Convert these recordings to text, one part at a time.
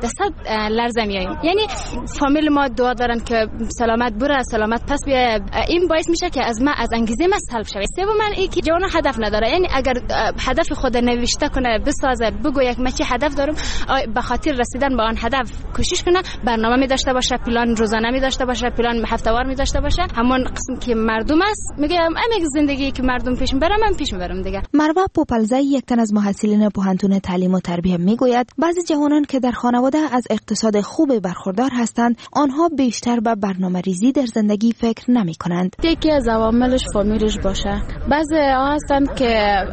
100% لرزه میاییم. یعنی فامیل ما دعا دارن که سلامت بره سلامت پس بیای. این باعث میشه که از انگیزه من سلب شه. سوم من این که جوان هدف نداره، یعنی اگر هدف خود نوشته کنه بسازه بگوید من چه هدف دارم، به خاطر رسیدن به آن هدف کوشش کنه، برنامه می داشته باشه، پلان روزانه می داشته باشه، پلان هفته‌وار می داشته باشه. همون قسم که مردم است میگه همین زندگی که مردم پیش میبرم من پیش میبرم دیگه. مروه پوپلزی یک تن از محصلین پوهنتون تعلیم و تربیت میگوید بعضی جوانان که در خانواده از اقتصاد خوب برخوردار هستند آنها بیشتر به برنامه‌ریزی در زندگی فکر نمی‌کنند. یکی از عواملش فامیلش باشه. بعضی ها هستند که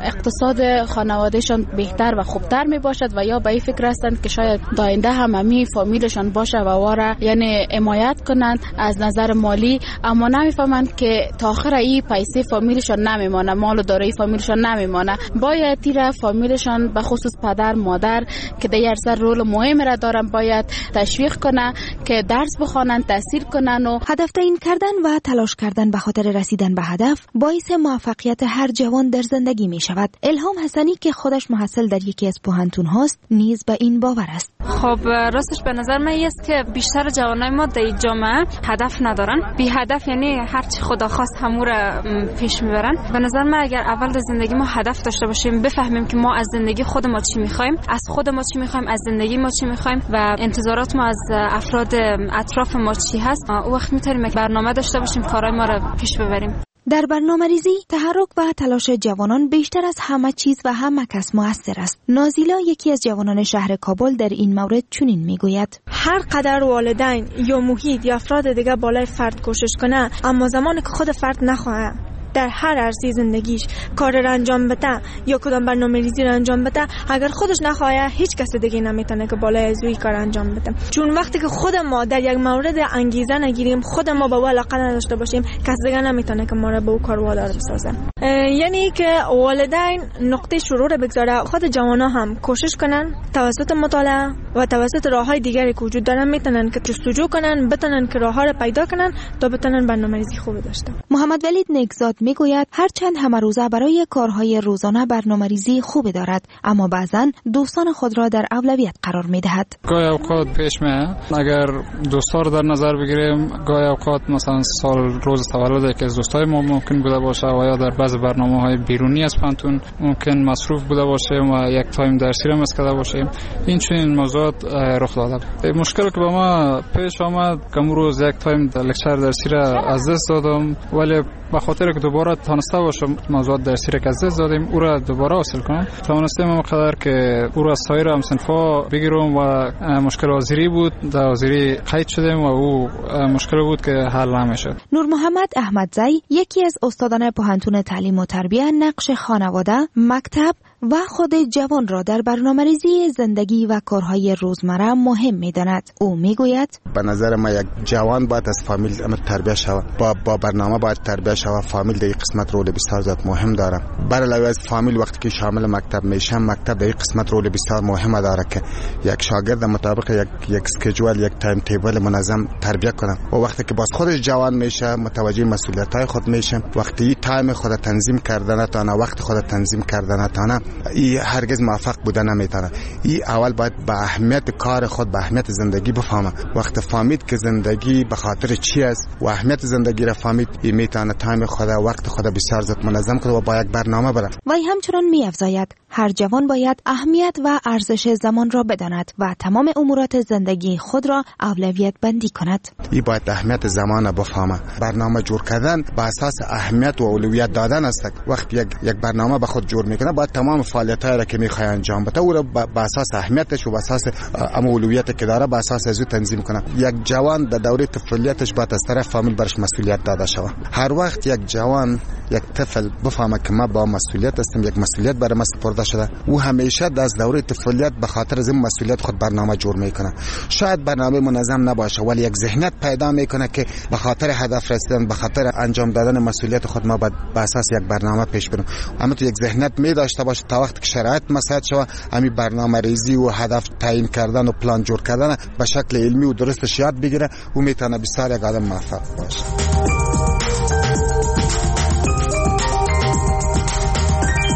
اقتصاد خانوادهشان بهتر و خوبتر میباشد و یا به این فکر هستند که شاید آینده هم همین فامیلشان باشه و واره یعنی حمایت کنند از نظر مالی، اما نمیفهمند که تا آخر این پیسه فامیلشان نمیمانه، مال و دارایی فامیلشان نمیمانه. باید تیر فامیلشان به خصوص پدر مادر که در سر رول مهم را دارن باید تشویق کنه که درس بخوانند، تحصیل کنن و هدف تعیین کردن و تلاش کردن به خاطر رسیدن به هدف باعث موفقیت هر جوان در زندگی می شود. الهام حسنی که خودش محصل در یکی از پوهنتون هاست نیز به این باور است. خب راستش به نظر من است که بیشتر جوانای ما در جامعه هدف ندارن، بی هدف، یعنی هر چی خدا خواست همو را پیش میبرن. به نظر من اگر اول در زندگی ما هدف داشته باشیم، بفهمیم که ما از زندگی خود ما چی میخوایم، از خود ما چی میخوایم، از زندگی ما چی میخوایم و انتظارات ما از افراد اطراف ما چی هست، اون وقت میتونیم یک برنامه داشته باشیم کارهای ما را پیش ببریم. در برنامه‌ریزی، تحرک و تلاش جوانان بیشتر از همه چیز و همه کس مؤثر است. نازیلا یکی از جوانان شهر کابل در این مورد چنین میگوید: هر قدر والدین یا محیط یا افراد دیگه بالای فرد کوشش کنه، اما زمانی که خود فرد نخواه در هر عرصه زندگیش کار را انجام بده یا کدام برنامه‌ریزی را انجام بده، اگر خودش نخواه هیچ کس دیگه نمیتونه که بالای از اوی کار انجام بده. چون وقتی که خود ما در یک مورد انگیزه نگیریم، خود ما به علاقه نداشته باشیم، کس دیگه نمیتونه که ما را به اون کار وادار بسازه. یعنی که والدین نقطه شروع را بگذاره، خود جوانا هم کوشش کنن توسط مطالعه و توسط راههای دیگری که وجود دارن میتونن که جستجو کنن، بتونن که راهها را پیدا کنن تا بتونن برنامه‌ریزی خوبی داشته. محمد ولید نگزاد میگوید هرچند همه روزه برای کارهای روزانه برنامه‌ریزی خوبی دارد، اما بعضن دوستان خود را در اولویت قرار میدهد. گاهی اوقات پیش میاد اگر دوستا رو در نظر بگیریم، گاهی اوقات مثلا سال روز تولد که از دوستای ما ممکن بوده باشه و یا در بعض برنامه‌های بیرونی از پانتون ممکن مصروف بوده باشیم و یک تایم درسی را مس کرده باشیم. این چنین موضوعات رخ داده. مشکلی که با ما پیش آمد که امروز یک تایم لکچر درسی را از دست دادم، ولی به خاطر که دوباره تونسته باشم موضوعات درسی را که از دست دادیم او را دوباره حاصل کنم، توانستم اونقدر که او را سایر همصنفا بگیرم و مشکل حاضری بود، در حاضری قید شدیم و او مشکل بود که حل نمیشد. نور محمد احمدزی یکی از استادان پوهنتون تعلیم و تربیت نقش خانواده، مکتب و خود جوان را در برنامه‌ریزی زندگی و کارهای روزمره مهم می‌داند. او میگوید به نظر ما یک جوان باید از فامیل تربیت شود، با برنامه باید تربیت شود. فامیل در این قسمت رول بسیار زیاد مهم داره. برای علاوه از فامیل وقتی که شامل مکتب میشه، مکتب در این قسمت رول بسیار مهم داره که یک شاگرد مطابق یک اسکیجول، یک تایم تیبل منظم تربیت کنه و وقتی که باز خودش جوان میشه متوجه مسئولیت‌های خود میشه، وقتی تایم خود تنظیم کردن تا وقت خود تنظیم کردن تا ای هرگز موفق بودن نمیتونه. ای اول باید به اهمیت کار خود، به اهمیت زندگی بفهمه. وقت فهمید که زندگی به خاطر چی است و اهمیت زندگی را فهمید، این میتونه تایم خود، وقت خود بسیار زیاد منظم کنه و با یک برنامه بره. و همچنان می‌افزاید هر جوان باید اهمیت و ارزش زمان را بداند و تمام امورات زندگی خود را اولویت بندی کند. ای باید اهمیت زمان را بفهمه. برنامه جور کردن به اساس اهمیت و اولویت دادن است. وقتی یک برنامه به خود جور میکنه، باید تمام فعالیت‌هایی را که می‌خواد انجام بده او را به اساس اهمیتش و به اساس اولویتی که داره به اساس از او تنظیم کنه. یک جوان در دوره طفولیتش باید از طرف فامیل برش مسئولیت داده شود. هر وقت یک جوان، یک طفل بفهمه که ما با مسئولیت هستم، یک مسئولیت برای ما سپرده شده، او همیشه از دوره طفولیت به خاطر از این مسئولیت خود برنامه جور میکنه. شاید برنامه منظم نباشه ولی یک ذهنیت پیدا میکنه که به خاطر هدف رسیدن، به خاطر انجام دادن مسئولیت خود ما باید به اساس یک برنامه پیش بریم. اما تو یک ذهنیت می داشته باشه تا وقتی که شرایط مساعد شود، همین برنامه ریزی و هدف تعیین کردن و پلان جور کردن به شکل علمی و درستش یاد بگیره، او میتونه بسیار یک آدم موفق باشه.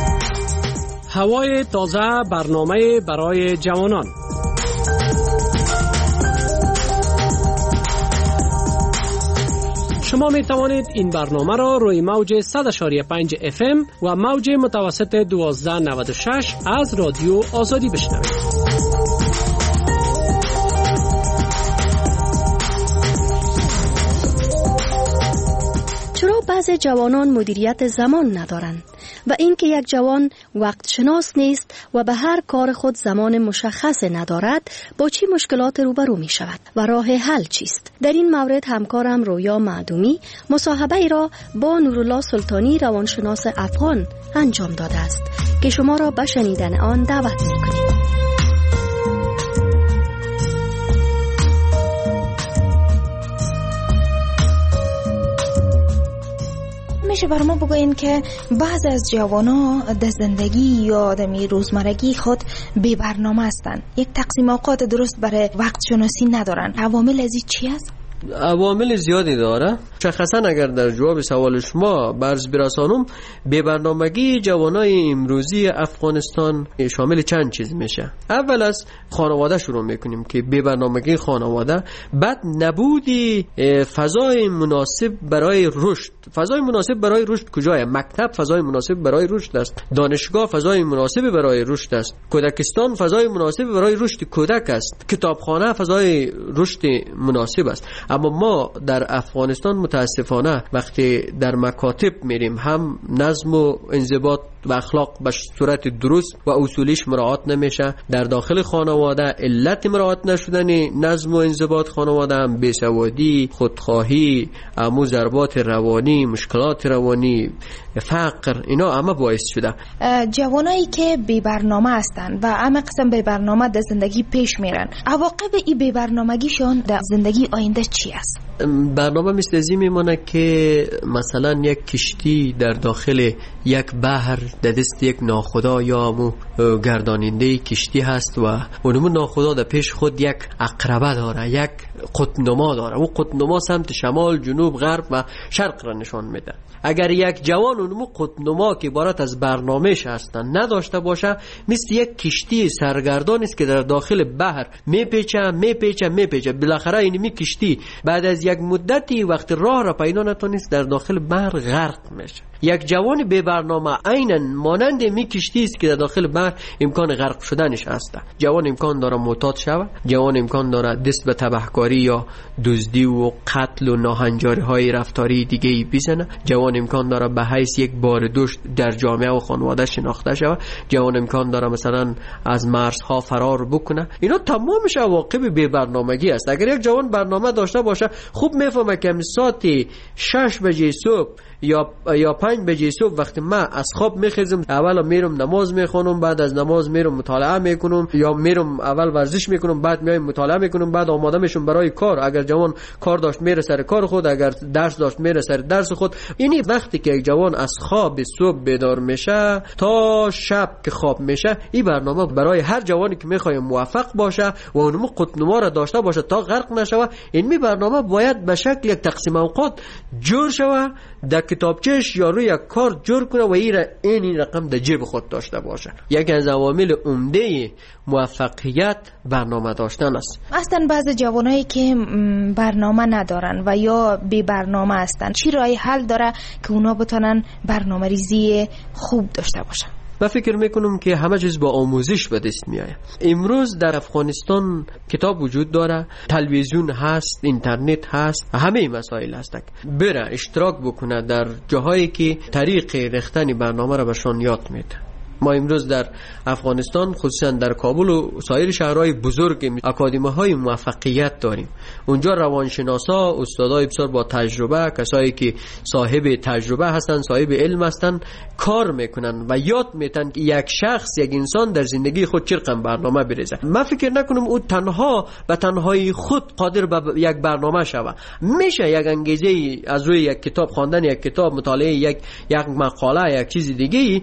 هوای تازه، برنامه برای جوانان. شما می توانید این برنامه را روی موج 100.5 FM و موج متوسط 1296 از رادیو آزادی بشنوید. چرا بعضی جوانان مدیریت زمان ندارند و اینکه یک جوان وقت شناس نیست و به هر کار خود زمان مشخص ندارد با چی مشکلات روبرو می شود و راه حل چیست؟ در این مورد همکارم رویا معدومی مصاحبه ای را با نورالله سلطانی روانشناس افغان انجام داده است که شما را به شنیدن آن دعوت می کنیم. میشه بر ما بگوین که بعض از جوانا در زندگی یا آدمی روزمرگی خود بی برنامه هستند، یک تقسیم اوقات درست برای وقت شناسی ندارن. عوامل از این چی است؟ عوامل زیادی داره. شخصا اگر در جواب سوال شما برز برسانم، بی برنامگی جوانای امروزی افغانستان شامل چند چیز میشه. اول از خانواده شروع میکنیم که بی برنامگی خانواده، بعد نبودی فضای مناسب برای رشد. فضای مناسب برای رشد کجاست؟ مکتب فضای مناسب برای رشد است، دانشگاه فضای مناسب برای رشد است، کودکستان فضای مناسب برای رشد کودک است، کتابخانه فضای رشد مناسب است. اما ما در افغانستان متاسفانه وقتی در مکاتب میریم، هم نظم و انضباط و اخلاق به صورت درست و اصولیش مراعات نمیشه. در داخل خانواده علت مراعات نشدن نظم و انضباط خانواده هم بیسوادی، خودخواهی، ضربات روانی، مشکلات روانی، فقر، اینا همه باعث شده. جوانایی که بی برنامه هستن و همه قسم بی برنامه در زندگی پیش میرن، عواقب این بی برنامگیشون در زندگی آینده چی است؟ برنامه مثل ازی میمونه که مثلا یک کشتی در داخل یک بحر در دست یک ناخدا یا مو گرداننده کشتی هست و اونمون ناخدا در پیش خود یک عقربه داره، یک قطب‌نما داره. او قطب‌نما سمت شمال، جنوب، غرب و شرق را نشان میده. اگر یک جوان اونمو قطب‌نما که عبارت از برنامه‌اش هستن نداشته باشه، مثل یک کشتی سرگردان است که در داخل بحر میپیچه. بالاخره اینمی کشتی بعد از یک مدتی وقت راه را پیدا نتونست در داخل بحر غرق میشه. یک جوان بی برنامه عیناً مانند می کشتی است که در داخل بحر امکان غرق شدنش هست. جوان امکان داره معتاد شود، جوان امکان داره دست به تبهکاری یا دزدی و قتل و ناهنجاری های رفتاری دیگه بزنه، جوان امکان داره به حیث یک باردوش در جامعه و خانواده شناخته شود، جوان امکان داره مثلا از مرزها فرار بکنه. اینا تمامش عواقب بی برنامگی است. اگر یک جوان برنامه داشته باشه، خوب میفهمه که ساعت 6 بجه صبح یا 5 بجه صبح وقتی من از خواب میخیزم، اول میرم نماز میخونم، بعد از نماز میرم مطالعه میکنم، یا میرم اول ورزش میکنم، بعد میایم مطالعه میکنم، بعد آماده میشم برای کار. اگر جوان کار داشت میره سر کار خود، اگر درس داشت میره سر درس خود. یعنی وقتی که یک جوان از خواب صبح بیدار میشه تا شب که خواب میشه، این برنامه برای هر جوانی که میخواد موفق باشه و اونمو قطب‌نما را داشته باشه تا غرق نشوه، این برنامه باید به شکل یک تقسیم اوقات جور شوه، در کتابچهش یا روی یک کار جور کنه و این رقم در جیب خود داشته باشه. یکی از عوامل عمده موفقیت برنامه داشتن است. اصلا بعضی جوانایی که برنامه ندارن و یا بی برنامه هستن، چی راه حل داره که اونا بتونن برنامه ریزی خوب داشته باشن؟ من فکر میکنم که همه چیز با آموزش به دست میاد. امروز در افغانستان کتاب وجود داره، تلویزیون هست، اینترنت هست، همه مسائل هست. بره اشتراک بکنه در جاهایی که طریق ریختن برنامه را بهشون یاد میده. ما امروز در افغانستان خصوصا در کابل و سایر شهرهای بزرگ اکادمی‌های موفقیت داریم. اونجا روانشناسا، استادای بسیار با تجربه، کسایی که صاحب تجربه هستن، صاحب علم هستن، کار میکنن و یاد میتن که یک شخص، یک انسان در زندگی خود چه رقم برنامه بریزه. من فکر نکنم او تنها به تنهایی خود قادر به یک برنامه شوه. میشه یک انگیزه از روی یک کتاب خواندن، یک کتاب مطالعه، یک مقاله، یک چیز دیگه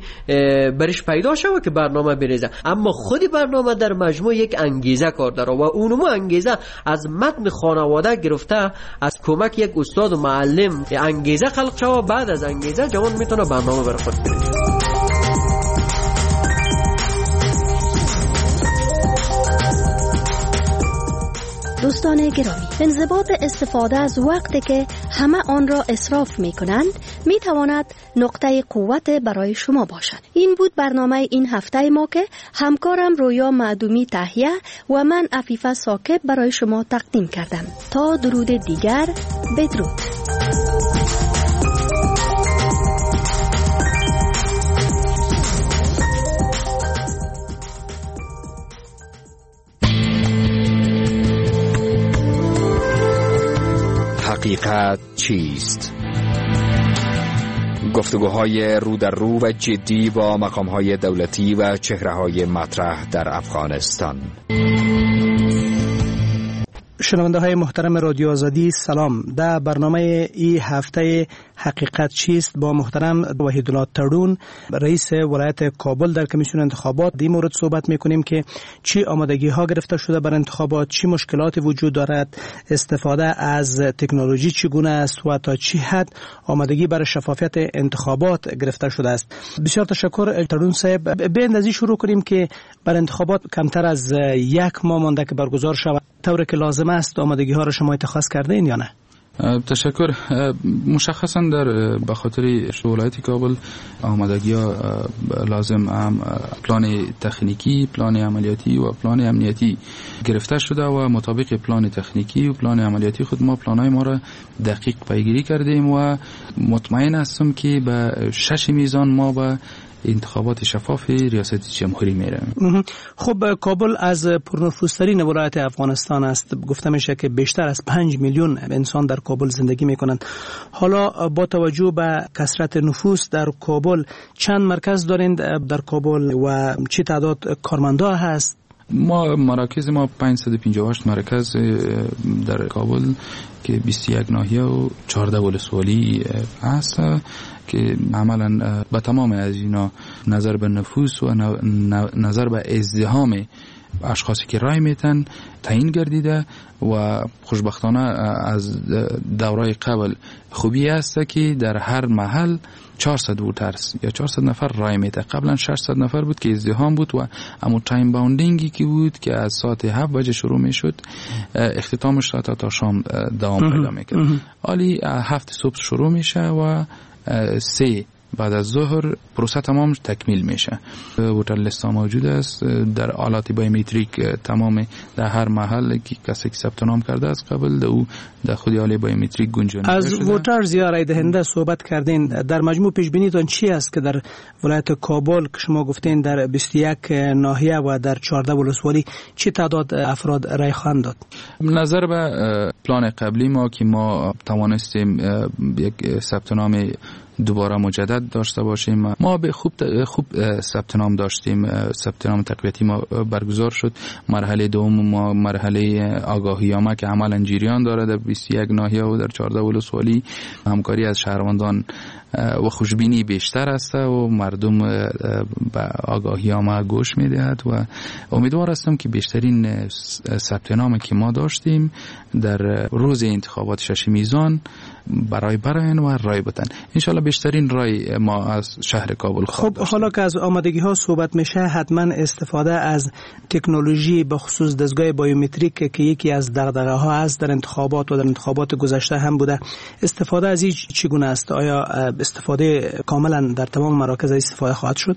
برش پیدا شوه که برنامه بریزه. اما خودی برنامه در مجموع یک انگیزه کار داره و اونمو انگیزه از متن خانواده گرفته، از کمک یک استاد و معلم انگیزه خلق شوه. بعد از انگیزه جوان میتونه برنامه برای خود بریزه. دوستان گرامی، انضباط استفاده از وقتی که همه آن را اسراف می کنند می تواند نقطه قوت برای شما باشد. این بود برنامه این هفته ما که همکارم رویا معدومی تهیه و من عفیفه ثاقب برای شما تقدیم کردم. تا درود دیگر، بدرود. حقیقت چیست؟ گفتگوهای رو در رو و جدی با مقامهای دولتی و چهره‌های مطرح در افغانستان. شنونده های محترم رادیو آزادی سلام. در برنامه ای هفته حقیقت چیست با محترم وحیدالله ترون رئیس ولایت کابل در کمیسیون انتخابات در این مورد صحبت میکنیم که چی آمادگی ها گرفته شده بر انتخابات، چی مشکلاتی وجود دارد، استفاده از تکنولوژی چگونه است و تا چی حد آمادگی برای شفافیت انتخابات گرفته شده است. بسیار تشکر ترون صاحب. به اندازی شروع کنیم که بر انتخابات کمتر از یک ماه مانده که برگزار شود، طوری که لازم است آمادگی ها را شما اتخاذ کرده این یا نه؟ تشکر. مشخصا در بخاطر ولایت کابل آمادگی ها لازم هم پلان تکنیکی، پلان عملیاتی و پلان امنیتی گرفته شده و مطابق پلان تکنیکی و پلان عملیاتی خود ما پلانای ما را دقیق پیگیری کردیم و مطمئن هستم که به 6 میزان ما به انتخابات شفاف ریاست جمهوری میره. خب کابل از پرنفوذترین ولایت افغانستان است. گفته میشه که بیشتر از 5 میلیون انسان در کابل زندگی میکنند. حالا با توجه به کثرت نفوذ در کابل چند مرکز دارند در کابل و چه تعداد کارمندا هست؟ مراکز ما 558 مرکز در کابل که 21 ناحیه و 14 ولسوالی هست که عملا به تمام از اینا نظر به نفوس و نظر به ازدحام اشخاصی که رای میتن تعیین گردیده و خوشبختانه از دورای قبل خوبی است که در هر محل 400 ووترز یا 400 نفر رای میده. قبلا 600 نفر بود که ازدحام بود و اما تایم باوندینگی که بود که از ساعت 7 بجه شروع میشد اختتامش تا شام دوام پیدا میکرد. حالی 7 صبح شروع میشه و 3 بعد از ظهر پروسه تمام تکمیل میشه. ووتر لیست موجود است در آلات بایومتریک تمام در هر محل که کسی که ثبت نام کرده است قبل او در خود آله بایومتریک گنجانیده شده. از ووترز یا رای دهنده صحبت کردین. در مجموع پیش بینیتون چی است که در ولایت کابل که شما گفتین در 21 ناحیه و در 14 ولسوالی چه تعداد افراد رای خواهند داد؟ نظر به پلان قبلی ما که ما توانستیم یک ثبت نام دوباره مجدد داشته باشیم، ما به خوب ثبت نام داشتیم. ثبت نام تقویتی ما برگزار شد. مرحله دوم ما مرحله آگاهی‌نامه که عملاً جریان داره در 21 ناحیه و در 14 ولسوالی همکاری از شهروندان و خوشبینی بیشتر است و مردم به آگاهی‌نامه گوش می‌دهد و امیدوار هستم که بیشترین ثبت نامی که ما داشتیم در روز انتخابات 6 میزان برای براین و رای بتن. انشالله بیشترین رای ما از شهر کابل خواهد داشت. حالا که از آمادگی ها صحبت میشه، حتما استفاده از تکنولوژی به خصوص دستگاه بایومتریک که یکی از دغدغه ها است در انتخابات و در انتخابات گذشته هم بوده، استفاده از این چگونه است؟ آیا استفاده کاملا در تمام مراکز استفاده خواهد شد؟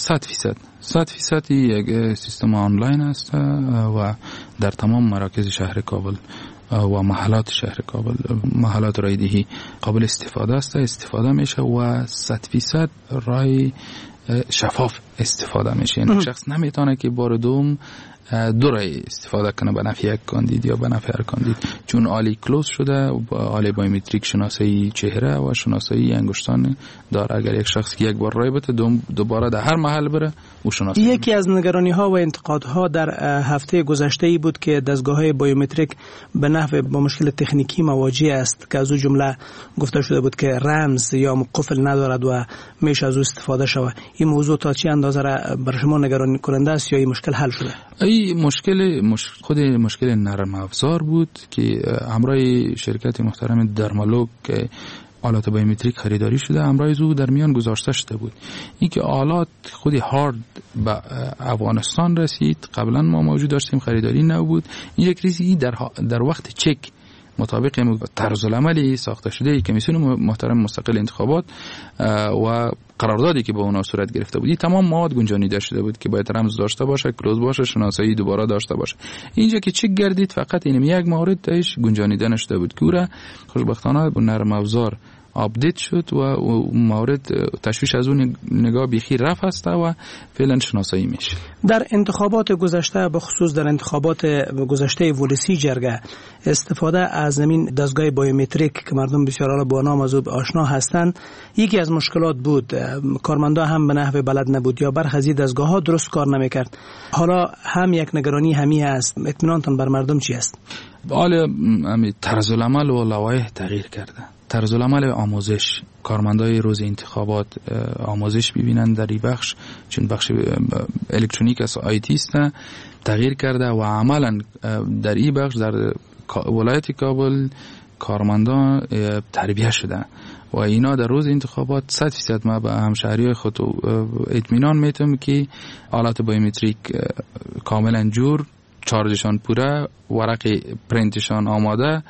100% یک سیستم آنلاین است و در تمام مراکز شهر کابل و محلات شهر کابل، محلات رایدهی قابل استفاده است، استفاده میشه و 100% رای شفاف استفاده میشه. یعنی شخص نمیتونه که بار دوم دو رای استفاده کنه به نفع یک کاندید یا به نفع هر کاندید، چون آلی کلوز شده و آلی بایومتریک شناسایی چهره و شناسایی انگشتان داره. اگر یک شخص که یک بار رای بده دوباره در هر محل بره او شناسایی. یکی از نگرانی ها و انتقادها در هفته گذشته ای بود که دستگاه های بایومتریک به نحو با مشکل تکنیکی مواجه است که از او جمله گفته شده بود که رمز یا قفل ندارد و میشه از او استفاده شود. این موضوع تا چه اندازه برای شما نگرانی کننده است یا این مشکل حل شده؟ خود مشکل نرم افزار بود که همراه شرکت محترم درمالوگ که آلات بایومتریک خریداری شده، امروز او در میان گذاشته شده بود. این که آلات خود هارد به افغانستان رسید، قبلا ما موجود داشتیم، خریداری نبود. این یک ریزی در وقت چک مطابق طرز العملی ساخته شده کمیسیون محترم مستقل انتخابات و قراردادی که با اونا صورت گرفته بود، این تمام مواد گنجانیده شده بود که باید رمز داشته باشه، کلوز باشه، شناسایی دوباره داشته باشه. اینجا که چک گردید فقط این یک مورد تاش گنجانیده نشده بود که او را خوشبختانه نرم افزار آپدیت شد و مورد تشویش از اون نگاه بیخی رفت است و فعلا شناسایی میشه. در انتخابات گذشته، به خصوص در انتخابات گذشته ولسی جرگه، استفاده از زمین دستگاه بایومتریک که مردم بسیار با نام از او آشنا هستند، یکی از مشکلات بود. کارمندا هم به نحو بلد نبود یا برخی از دستگاه ها درست کار نمیکرد. حالا هم یک نگرانی همی است. اطمینانتان بر مردم چی است؟ حالا طرز العمل و لوایح تغییر کرده. طرز العمل آموزش، کارمندای روز انتخابات آموزش ببینن در این بخش، چون بخش الکترونیک از آیتی است، تغییر کرده و عملا در این بخش در ولایت کابل کارمندان تربیه شده و اینا در روز انتخابات 100% ما به همشهری خود اطمینان میتونم که آلات بایومتریک کاملا جور، چارجشان پوره، ورق پرینتشان آماده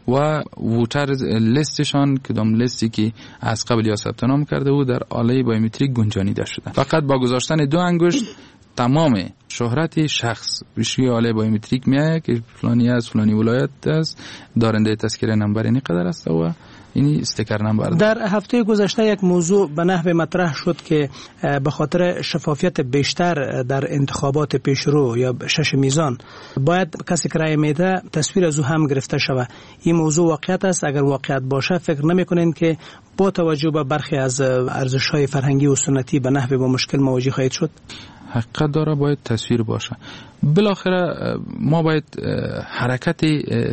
و ووتر لیستشان کدام لیستی که از قبل یا ثبت نام کرده بود در آله بایومتریک گنجانیده شده. فقط با گذاشتن 2 انگشت تمام شهرت شخص روی آله بایومتریک میاد که فلانی از فلانی ولایت است، دارنده تذکره نمبر این قدر است و این استیکر نمبر. در هفته گذشته یک موضوع به نحو مطرح شد که به خاطر شفافیت بیشتر در انتخابات پیشرو یا 6 میزان باید کسی که رای میده تصویر از او هم گرفته شود. این موضوع واقعیت است؟ اگر واقعیت باشه فکر نمی‌کنین که با توجه به برخی از ارزش‌های فرهنگی و سنتی به نحو با مشکل مواجه خواهید شد؟ حقیقت داره، باید تصویر باشه. بالاخره ما باید حرکت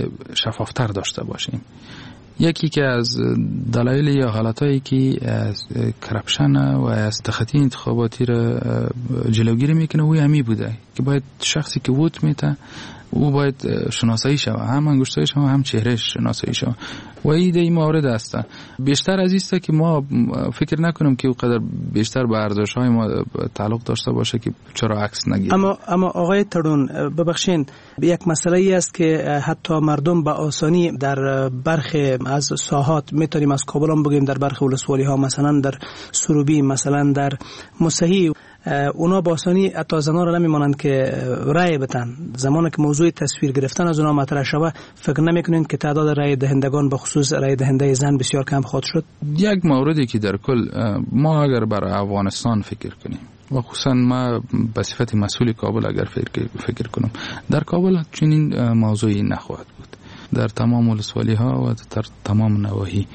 شفافتر داشته باشیم. یکی که از دلایل یا حالتایی که از کرپشن و از تخطی انتخاباتی را جلوگیری میکنه و همی بوده که باید شخصی که ووت میده او باید شناسایی شود، هم انگشتایش هم چهرهش شناسایی شود و این مورد است. بیشتر از است که ما فکر نکنیم که اونقدر بیشتر به ارزش‌های ما تعلق داشته باشه که چرا عکس نگیریم. اما آقای ترون ببخشین، یک مسئله ای است که حتی مردم به آسانی در برخی از ساحات میتونیم از کابل هم بگیم، در برخی ولسوالی ها مثلا در سروبی، مثلا در مسحی، اونا با آسانی حتی زنان را نمیمانند که رای بدن. زمانی که موضوع تصویر گرفتن از اونا مطرح شود، فکر نمیکنید که تعداد رای دهندگان به خصوص رای دهنده زن بسیار کم خواهد شد؟ یک موردی که در کل ما اگر برای افغانستان فکر کنیم و خصوصا ما به صفت مسئول کابل اگر فکر کنم، در کابل چنین موضوعی نخواهد بود. در تمام ولسوالی ها و در تمام نواحی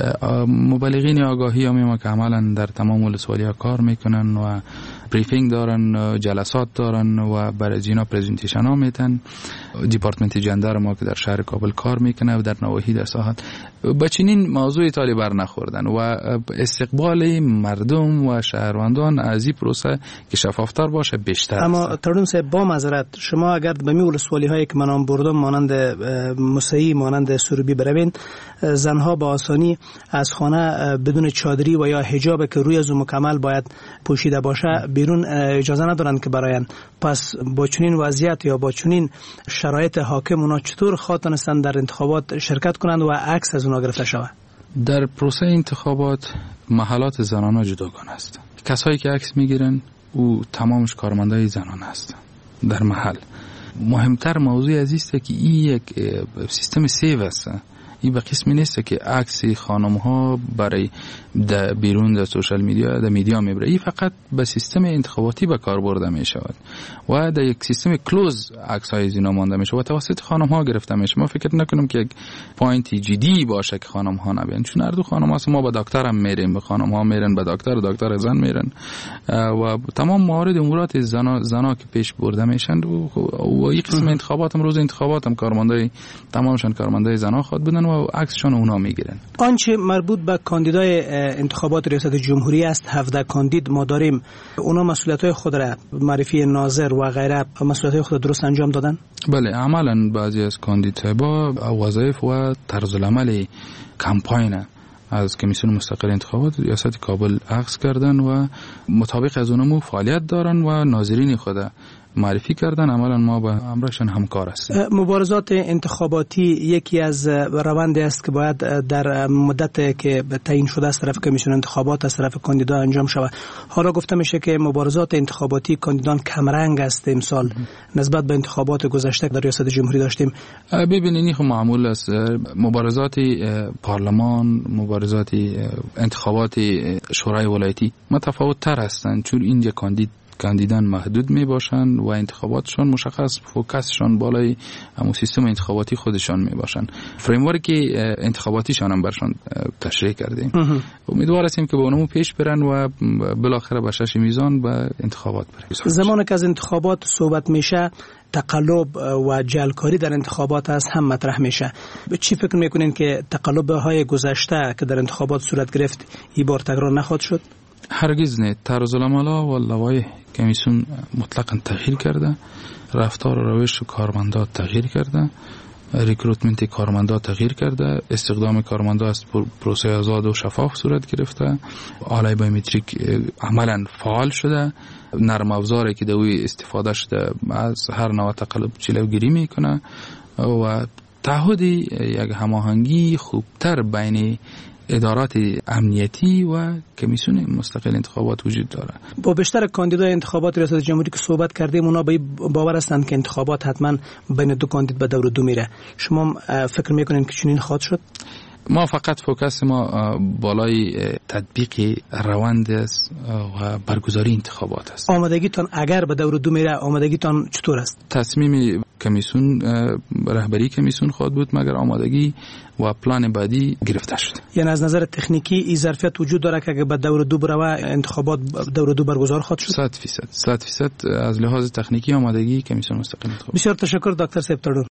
مبلغین آگاهی هم که عملا در تمام ولسوالی ها کار میکنن و بریفینگ دارن، جلسات دارن و برای اینا پرزنتیشن ها میتن. دیپارتمنت جندر ما که در شهر کابل کار میکنه و در نواحی در ساحات با چنین موضوعی تالی بر نخوردن و استقبال مردم و شهروندان از این پروسه که شفافتر باشه بیشتر. اما ترون صاحب با معذرت، شما اگر به می ولسوالی هایی که من نام بردم مانند مسحی، مانند سروبی بروین، زنها با آسانی از خانه بدون چادری و یا حجاب که روی از مکمل باید پوشیده باشه بیرون اجازه ندارن که براین. پس با چنین وضعیت یا با چنین شرایط حاکم اونا چطور خواهد در انتخابات شرکت کنند و عکس از اونا گرفته شود؟ در پروسه انتخابات محلات زنانه جداگانه است. کسایی که عکس میگیرن او تمامش کارمندای زنانه است در محل. مهمتر موضوع است که این یک سیستم سیو است. این به قسمی نیست که عکس خانم ها برای بیرون در سوشال میدیا در میدیا میبره. این فقط به سیستم انتخاباتی به کار برده می شود و در یک سیستم کلوز عکس های زینا مانده می شود و توسط خانم ها گرفته می شود. ما فکر نکنم که یک پوینتی جدی باشه که خانم ها نبین، چون هر دو خانم ها ما به دکتر هم میریم، به خانم ها میرن به دکتر زن میرن و تمام موارد امورات زنا که پیش برده میشن و این قسم انتخابات هم روز انتخابات هم کارمندای تمامشان کارمندای زنا خود بودن و عکسشون اونا میگیرن. آنچه مربوط به کاندیدای انتخابات ریاست جمهوری است، 17 کاندید ما داریم. اونا مسئولیت‌های خود را معرفی ناظر و غیره مسئولیت‌های خود درست انجام دادن؟ بله، عملاً بعضی از کاندیدها با وظایف و طرز العمل کمپاین از کمیسیون مستقل انتخابات ریاست کابل اخذ کردن و مطابق از اونمو فعالیت دارن و ناظرین خود معرفی کردن. عملا ما با امرشان همکار هستیم. مبارزات انتخاباتی یکی از روندی است که باید در مدت که تعیین شده از طرف کمیسیون انتخابات از طرف کاندیدا انجام شود. حالا گفته میشه که مبارزات انتخاباتی کاندیدان کمرنگ است امسال نسبت به انتخابات گذشته در ریاست جمهوری داشتیم. ببینید خب معمول است. مبارزات پارلمان، مبارزات انتخابات شورای ولایتی متفاوت تر هستند، چون اینجا کاندیدان محدود می باشند و انتخاباتشان مشخص، فوکسشان بالای همون سیستم انتخاباتی خودشان می باشند. فریمورک انتخاباتیشان هم برشان تشریح کردیم. امیدوار هستیم که با اونمو پیش برن و بالاخره به شش میزان به انتخابات برسن. زمانی که از انتخابات صحبت میشه تقلب و جعلکاری در انتخابات است هم مطرح میشه. به چی فکر میکنین که تقلب‌های گذشته که در انتخابات صورت گرفت این بار تکرار نخواهد شد؟ هرگز نه. طرزالعمل و لوایح کمیسیون مطلقاً تغییر کرده، رفتار و روش کارمندا تغییر کرده، ریکروتمنت کارمندا تغییر کرده، استخدام کارمندا از پروسه آزاد و شفاف صورت گرفته، آلای بایومتریک عملاً فعال شده، نرم افزاری که دوی استفاده شده از هر نوع تقلب جلوگیری میکنه و تعهد یک هماهنگی خوبتر بین ادارات امنیتی و کمیسیون مستقل انتخابات وجود داره. با بیشتر کاندیدای انتخابات ریاست جمهوری که صحبت کردیم اونا باور هستند که انتخابات حتما بین دو کاندید به دور دو میره. شما فکر میکنین که چنین خواهد شد؟ ما فقط فوکس ما بالای تطبیق روند است و برگزاری انتخابات است. آمادگیتان اگر به دور دو میره آمادگیتان چطور است؟ تصمیم کمیسیون، رهبری کمیسیون خواهد بود مگر آمادگی و پلان بعدی گرفته شد. یعنی از نظر تکنیکی این ظرفیت وجود داره که اگه به دور دو بروه انتخابات دور دو برگزار خواهد شد؟ 100% از لحاظ تکنیکی آمادگی کمیسیون مستقل انتخابات. بسیار تشکر دکتر صاحب ترون.